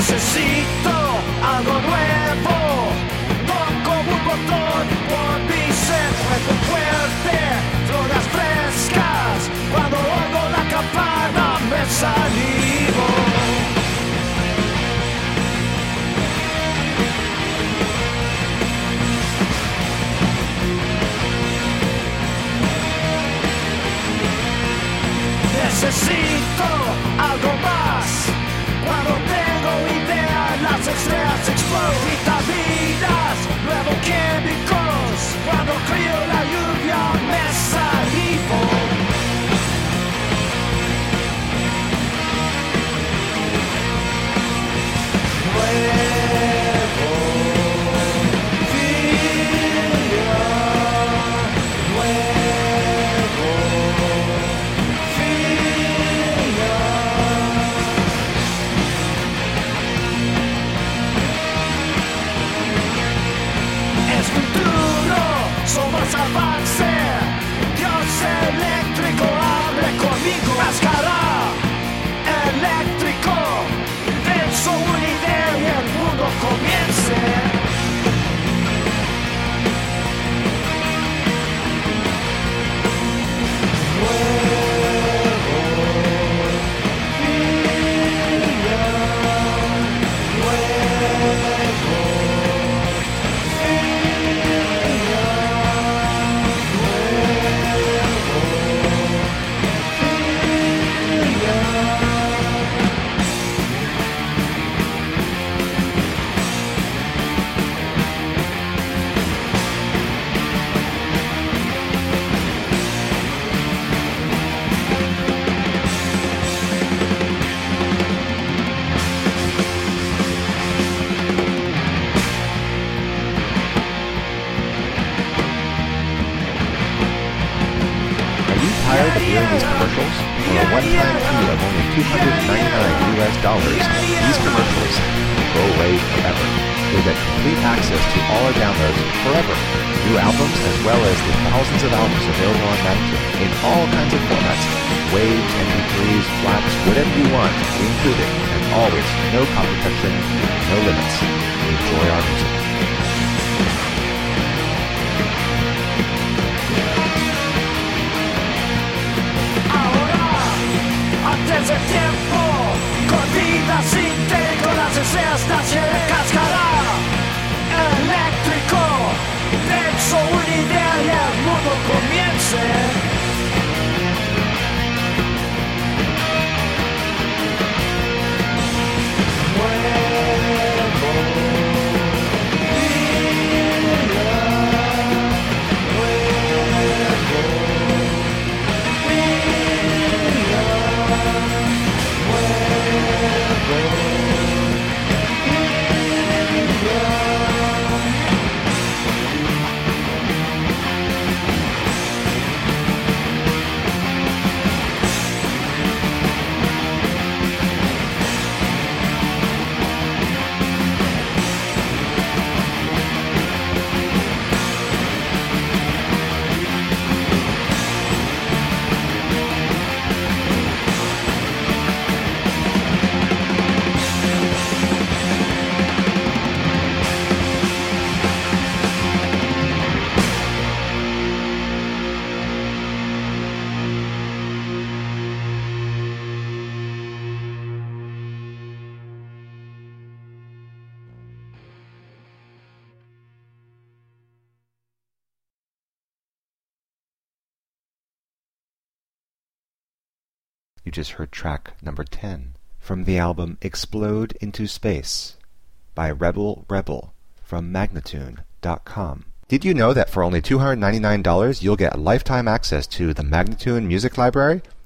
Necesito algo nuevo, no como un botón por mi ser. Fuego fuerte, drogas frescas, cuando oigo la campana me salivo. Necesito algo más. Cuando tengo ideas, las estrellas explotan. Vitaminas, nuevos químicos. Cuando crío la lluvia, me salivo. Nuevo día, nuevo día. Es futuro, somos avance. Dios eléctrico, hable conmigo. Máscara eléctrico, denso una idea y el mundo comience. Tired of hearing these commercials? For a one-time fee of only $299 US, these commercials will go away forever. You'll get complete access to all our downloads forever. New albums as well as the thousands of albums available on Magnitude in all kinds of formats. Waves, MP3s, flats, whatever you want, we include it. And always, no copy protection, no limits. Enjoy our music. Antes del tiempo, con vida sintético, las estrellas nacen de cáscara eléctrico, denso una idea y el mundo comience. You just heard track number 10 from the album Explode into Space by Rebel Rebel from Magnatune.com. Did you know that for only $299 you'll get lifetime access to the Magnatune Music Library?